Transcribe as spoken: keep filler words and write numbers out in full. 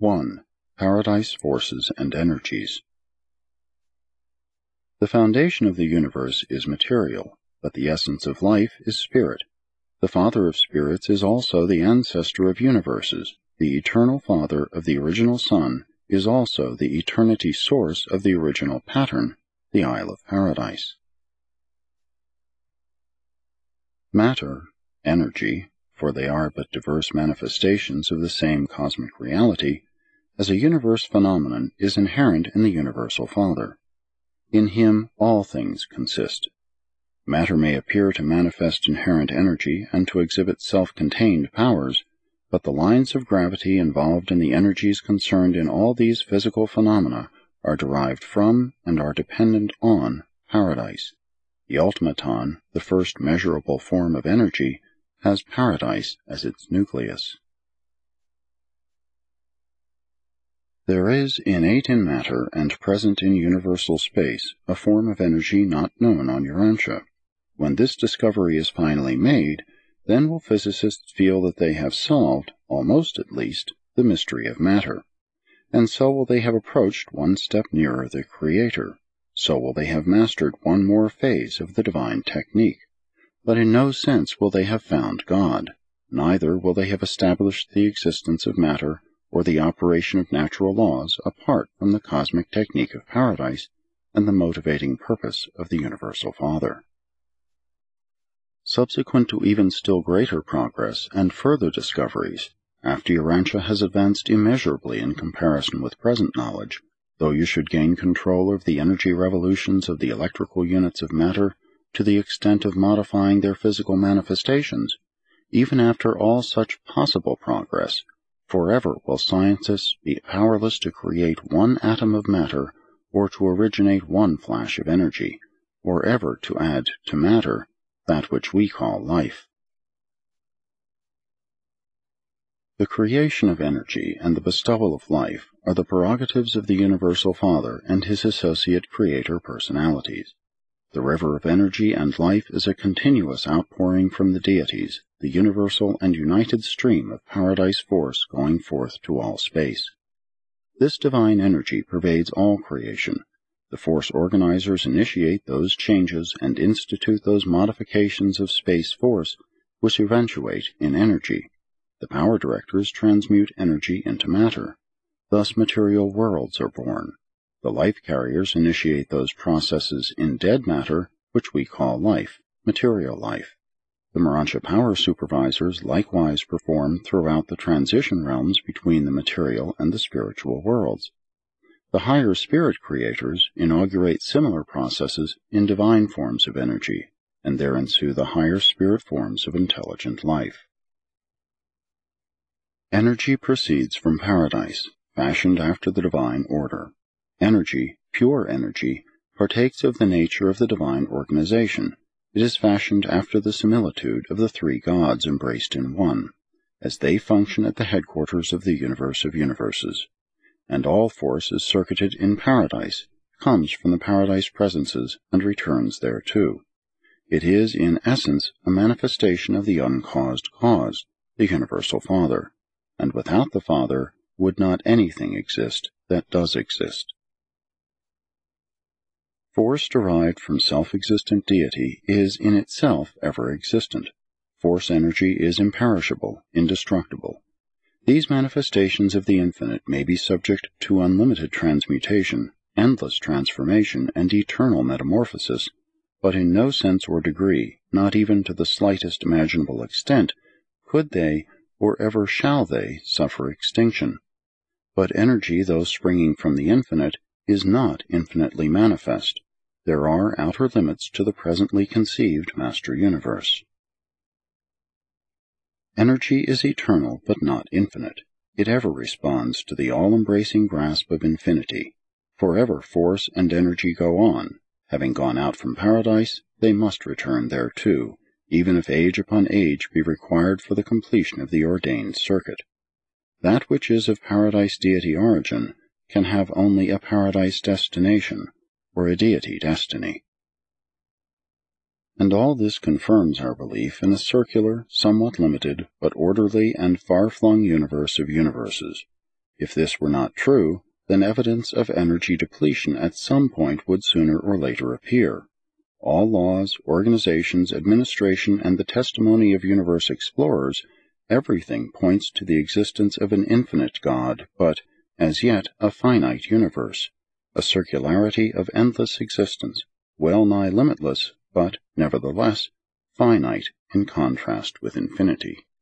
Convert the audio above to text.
one. Paradise Forces and Energies. The foundation of the universe is material, but the essence of life is spirit. The Father of spirits is also the ancestor of universes. The eternal Father of the original Sun is also the eternity source of the original pattern, the Isle of Paradise. Matter, energy, for they are but diverse manifestations of the same cosmic reality, as a universe phenomenon is inherent in the Universal Father. In him all things consist. Matter may appear to manifest inherent energy and to exhibit self-contained powers, but the lines of gravity involved in the energies concerned in all these physical phenomena are derived from and are dependent on Paradise. The automaton, the first measurable form of energy, has Paradise as its nucleus. There is innate in matter and present in universal space a form of energy not known on Urantia. When this discovery is finally made, then will physicists feel that they have solved, almost at least, the mystery of matter. And so will they have approached one step nearer the Creator. So will they have mastered one more phase of the divine technique. But in no sense will they have found God. Neither will they have established the existence of matter or the operation of natural laws apart from the cosmic technique of Paradise and the motivating purpose of the Universal Father. Subsequent to even still greater progress and further discoveries, after Urantia has advanced immeasurably in comparison with present knowledge, though you should gain control of the energy revolutions of the electrical units of matter to the extent of modifying their physical manifestations, even after all such possible progress, forever will scientists be powerless to create one atom of matter or to originate one flash of energy, or ever to add to matter that which we call life. The creation of energy and the bestowal of life are the prerogatives of the Universal Father and his associate creator personalities. The river of energy and life is a continuous outpouring from the deities, the universal and united stream of Paradise force going forth to all space. This divine energy pervades all creation. The force organizers initiate those changes and institute those modifications of space force which eventuate in energy. The power directors transmute energy into matter. Thus material worlds are born. The life carriers initiate those processes in dead matter which we call life, material life. The Morontia power supervisors likewise perform throughout the transition realms between the material and the spiritual worlds. The higher spirit creators inaugurate similar processes in divine forms of energy, and there ensue the higher spirit forms of intelligent life. Energy proceeds from Paradise, fashioned after the divine order. Energy, pure energy, partakes of the nature of the divine organization. It is fashioned after the similitude of the three gods embraced in one, as they function at the headquarters of the universe of universes. And all force is circuited in Paradise, comes from the Paradise presences, and returns thereto. It is, in essence, a manifestation of the uncaused cause, the Universal Father, and without the Father would not anything exist that does exist. Force derived from self-existent deity is in itself ever existent. Force energy is imperishable, indestructible. These manifestations of the infinite may be subject to unlimited transmutation, endless transformation, and eternal metamorphosis, but in no sense or degree, not even to the slightest imaginable extent, could they, or ever shall they, suffer extinction. But energy, though springing from the infinite, is not infinitely manifest. There are outer limits to the presently conceived Master Universe. Energy is eternal but not infinite. It ever responds to the all-embracing grasp of infinity. Forever force and energy go on. Having gone out from Paradise, they must return thereto, even if age upon age be required for the completion of the ordained circuit. That which is of Paradise deity origin can have only a Paradise destination, or a deity destiny. And all this confirms our belief in a circular, somewhat limited, but orderly and far-flung universe of universes. If this were not true, then evidence of energy depletion at some point would sooner or later appear. All laws, organizations, administration, and the testimony of universe explorers, everything points to the existence of an infinite God, but, as yet, a finite universe, a circularity of endless existence, well nigh limitless, but, nevertheless, finite in contrast with infinity.